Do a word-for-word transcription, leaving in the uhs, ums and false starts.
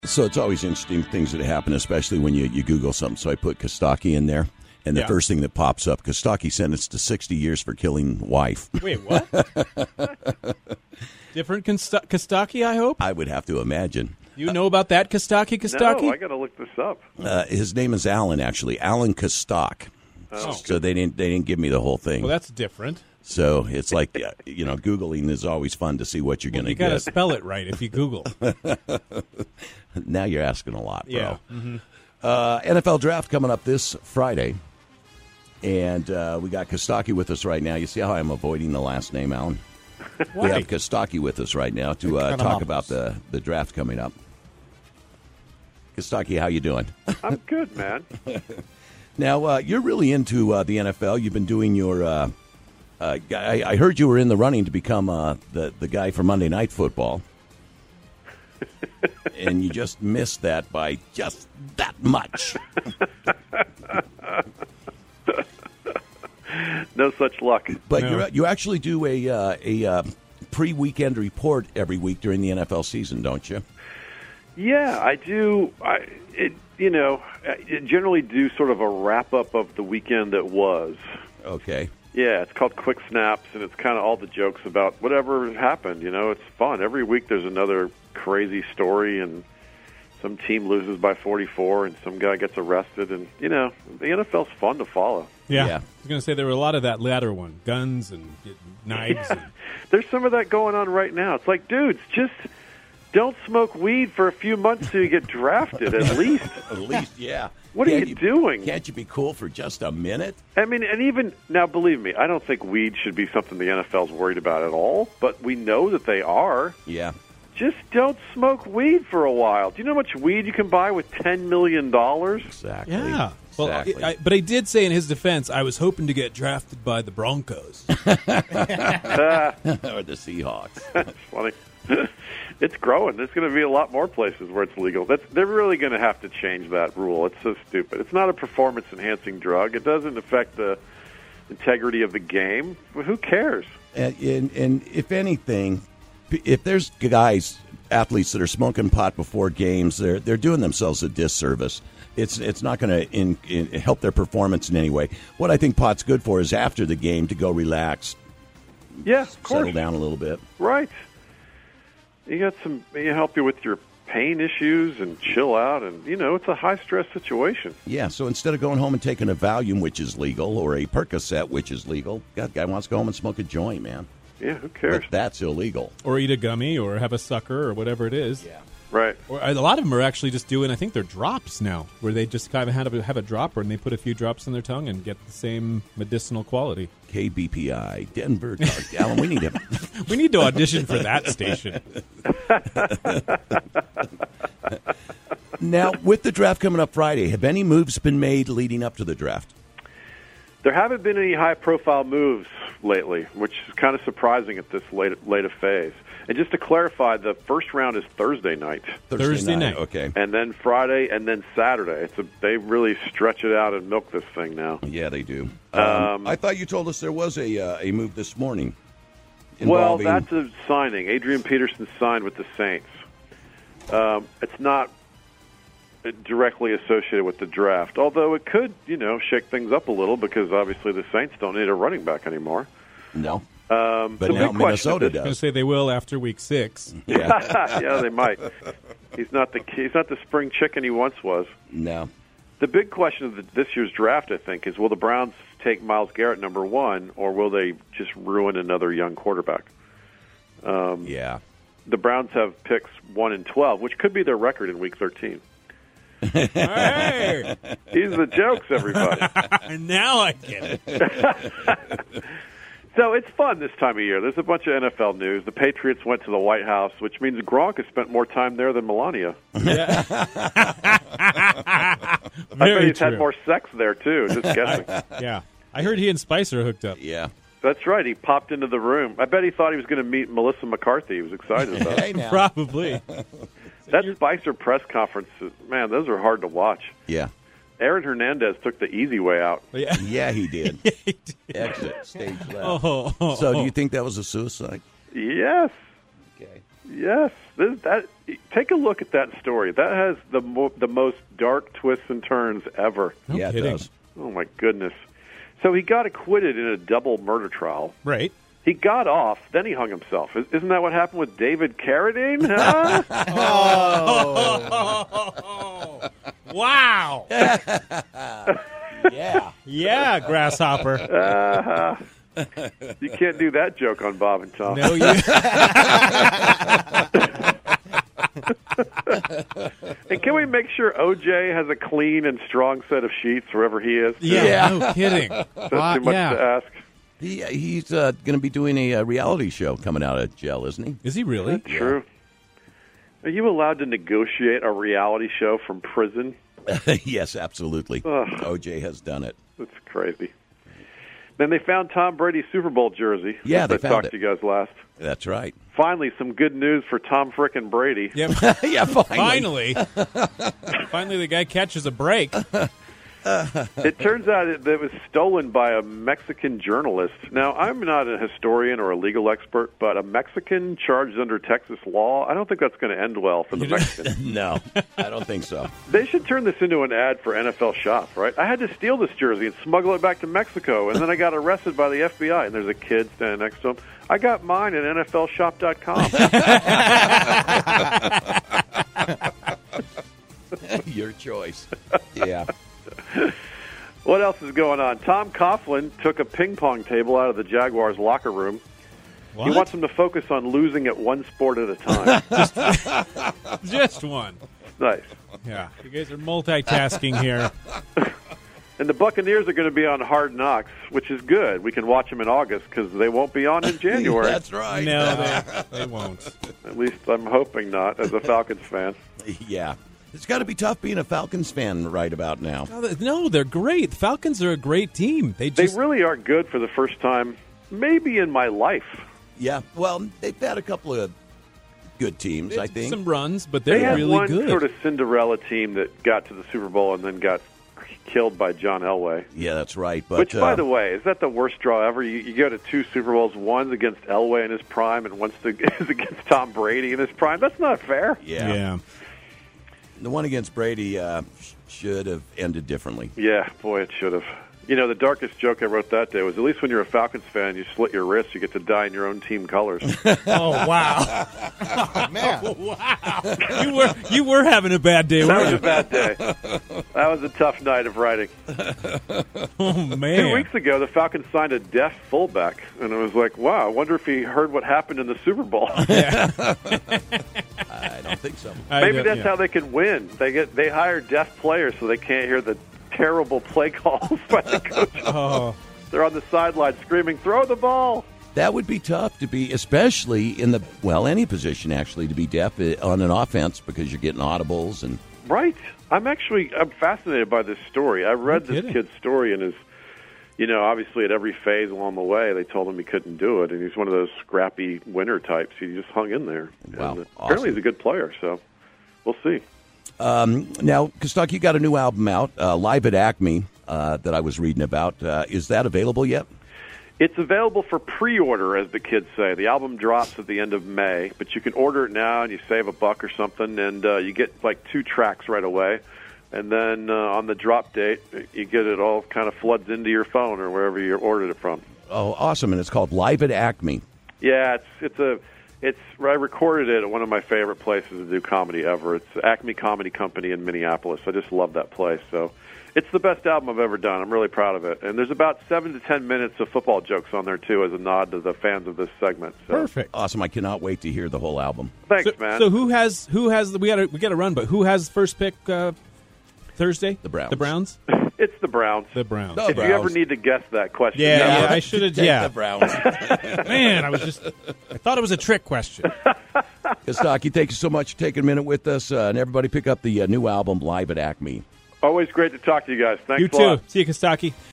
So it's always interesting things that happen, especially when you, you Google something. So I put Kostaki in there, and the Yeah. first thing that pops up, Kostaki sentenced to sixty years for killing wife. Wait, what? Different Kosta- Kostaki, I hope? I would have to imagine. You know about that Kostaki Kostaki? No, I got to look this up. Uh, his name is Alan, actually. Alan Kostak. Oh. So they didn't they didn't give me the whole thing. Well, that's different. So it's like, uh, you know, Googling is always fun to see what you're Well, going you to got to get. spell it right if you Google. Now you're asking a lot, bro. Yeah. Mm-hmm. Uh, N F L draft coming up this Friday. And uh, we got Kostaki with us right now. You see how I'm avoiding the last name, Alan? We have Kostaki with us right now to uh, talk about the, the draft coming up. Kostaki, how you doing? I'm good, man. Now, uh, you're really into uh, the N F L. You've been doing your uh, uh, – I, I heard you were in the running to become uh, the, the guy for Monday Night Football. And you just missed that by just that much. No such luck. But No. you're, you actually do a, uh, a uh, pre-weekend report every week during the N F L season, don't you? Yeah, I do. I it you know I generally do sort of a wrap up of the weekend that was. Okay. Yeah, it's called Quick Snaps, and it's kind of all the jokes about whatever happened. You know, it's fun. Every week there's another crazy story, and some team loses by forty-four, and some guy gets arrested, and you know, the N F L's fun to follow. Yeah. Yeah. I was going to say there were a lot of that latter one. Guns and knives. Yeah. And, There's some of that going on right now. It's like, dudes, just don't smoke weed for a few months till you get drafted, at least. At least, yeah. What are Can't you doing? Can't you be cool for just a minute? I mean, and even now, believe me, I don't think weed should be something the N F L's worried about at all, but we know that they are. Yeah. Just don't smoke weed for a while. Do you know how much weed you can buy with ten million dollars? Exactly. yeah. Well, Exactly. I, I, but I did say in his defense, I was hoping to get drafted by the Broncos. or the Seahawks. That's funny. It's growing. There's going to be a lot more places where it's legal. That's, they're really going to have to change that rule. It's so stupid. It's not a performance-enhancing drug. It doesn't affect the integrity of the game. Well, who cares? And, and, and if anything, if there's guys, athletes that are smoking pot before games, they're they're doing themselves a disservice. It's it's not going to in, in help their performance in any way. What I think pot's good for is after the game to go relax, Yeah, of course. settle down a little bit. Right. You got some. You help you with your pain issues and chill out, and you know it's a high stress situation. Yeah, so instead of going home and taking a Valium, which is legal, or a Percocet, which is legal, God, guy wants to go home and smoke a joint, man. Yeah, who cares? But that's illegal. Or eat a gummy or have a sucker or whatever it is. Yeah. Right. Or a lot of them are actually just doing, I think they're drops now, where they just kind of have a, have a dropper and they put a few drops in their tongue and get the same medicinal quality. K B P I, Denver, Alan, we need him. We need to audition for that station. Now, with the draft coming up Friday, have any moves been made leading up to the draft? There haven't been any high-profile moves lately, which is kind of surprising at this late late a phase. And just to clarify, the first round is Thursday night, Thursday night. Okay. and then Friday, and then Saturday. It's a, they really stretch it out and milk this thing now. Yeah, they do. Um, Um, I thought you told us there was a uh, a move this morning. Well, Involving, that's a signing. Adrian Peterson signed with the Saints. Um, it's not directly associated with the draft, although it could, you know, shake things up a little because obviously the Saints don't need a running back anymore. no, Um, but the now big question Minnesota is this- I was going to does. say they will after week six. Yeah, yeah, they might. He's not the he's not the spring chicken he once was. no. The big question of the, this year's draft, I think, is will the Browns take Myles Garrett number one, or will they just ruin another young quarterback? Um, Yeah. The Browns have picks one and twelve, which could be their record in Week thirteen. Hey! These are the jokes, everybody. Now I get it. So it's fun this time of year. There's a bunch of N F L news. The Patriots went to the White House, which means Gronk has spent more time there than Melania. Yeah. I bet Very he's had true. more sex there, too, just guessing. Yeah. I heard he and Spicer hooked up. Yeah. That's right. He popped into the room. I bet he thought he was going to meet Melissa McCarthy. He was excited about Hey it. now. Probably. That Spicer press conference, man, those are hard to watch. Yeah. Aaron Hernandez took the easy way out. Yeah. Yeah, he did. He did. Exit stage left. Oh, So, do you think that was a suicide? Yes. Okay. Yes, this, that. Take a look at that story. That has the mo- the most dark twists and turns ever. No yeah, kidding. it does. Oh my goodness! So he got acquitted in a double murder trial. Right. He got off, then he hung himself. Isn't that what happened with David Carradine? Huh? Oh. Wow. Yeah. Yeah, grasshopper. Uh, you can't do that joke on Bob and Tom. No, you. And can we make sure O J has a clean and strong set of sheets wherever he is? Yeah, Yeah. no kidding. That's Wow, too much yeah. to ask. He, he's uh, going to be doing a, uh reality show coming out of jail, isn't he? Is he really? True. Are you allowed to negotiate a reality show from prison? Yes, absolutely. Ugh. O J has done it. That's crazy. Then they found Tom Brady's Super Bowl jersey. Yeah, they I found talked it. to you guys last. That's right. Finally, some good news for Tom frickin' Brady. Yep. Yeah, finally. Finally. Finally, the guy catches a break. It turns out it, that it was stolen by a Mexican journalist. Now, I'm not a historian or a legal expert, but a Mexican charged under Texas law, I don't think that's going to end well for the Mexicans. No, I don't think so. They should turn this into an ad for N F L Shop, right? I had to steal this jersey and smuggle it back to Mexico, and then I got arrested by the F B I, and there's a kid standing next to him. I got mine at N F L shop dot com. Your choice. Yeah. What else is going on? Tom Coughlin took a ping pong table out of the Jaguars' locker room. What? He wants them to focus on losing at one sport at a time. Just one. Nice. Yeah. You guys are multitasking here. And the Buccaneers are going to be on Hard Knocks, which is good. We can watch them in August because they won't be on in January. That's right. No, they, they won't. At least I'm hoping not, as a Falcons fan. Yeah. It's got to be tough being a Falcons fan right about now. No, they're great. The Falcons are a great team. They They just really are good for the first time, maybe in my life. Yeah. Well, they've had a couple of good teams, I think. some runs, but They they're had really one good. sort of Cinderella team that got to the Super Bowl and then got killed by John Elway. Yeah, that's right. But, Which, by uh, the way, is that the worst draw ever? You, you go to two Super Bowls, one's against Elway in his prime and one's to, is against Tom Brady in his prime. That's not fair. yeah. yeah. The one against Brady uh, sh- should have ended differently. Yeah, boy, it should have. You know, the darkest joke I wrote that day was, at least when you're a Falcons fan, you slit your wrists, you get to die in your own team colors. Oh wow! Oh, man. Wow! You were you were having a bad day, That was weren't a you? bad day. That was a tough night of writing. Oh Two man! weeks ago, the Falcons signed a deaf fullback, and I was like, wow, I wonder if he heard what happened in the Super Bowl. I don't think so. I Maybe don't- that's yeah. how they can win. They get they hire deaf players so they can't hear the terrible play calls by the coach. Oh, They're on the sideline screaming, throw the ball. That would be tough to be, especially in the, well, any position actually, to be deaf on an offense because you're getting audibles and. Right. I'm actually I'm fascinated by this story. I read No this kidding. kid's story, and his, you know, obviously at every phase along the way, they told him he couldn't do it, and he's one of those scrappy winner types. He just hung in there. Wow, And awesome. apparently he's a good player, so we'll see. Um, now, Kostaki, you got a new album out, uh, Live at Acme, uh, that I was reading about. Uh, is that available yet? It's available for pre-order, as the kids say. The album drops at the end of May, but you can order it now and you save a buck or something, and uh, you get like two tracks right away. And then uh, on the drop date, you get it all kind of floods into your phone or wherever you ordered it from. Oh, awesome. And it's called Live at Acme. Yeah, it's it's a it's I recorded it at one of my favorite places to do comedy ever. It's Acme Comedy Company in Minneapolis. I just love that place. So it's the best album I've ever done. I'm really proud of it. And there's about seven to ten minutes of football jokes on there too, as a nod to the fans of this segment. So perfect. Awesome. I cannot wait to hear the whole album. thanks, So, man. so who has who has the, we got to we got to run, but who has first pick uh, Thursday? The Browns. The Browns. It's the Browns. The Browns. The if you ever need to guess that question, Yeah, never. yeah, I should have. Take Yeah, the Browns. man, I was just. I thought it was a trick question. Kostaki, thank you so much for taking a minute with us. Uh, and everybody pick up the uh, new album, Live at Acme. Always great to talk to you guys. Thanks You a lot. too. See you, Kostaki.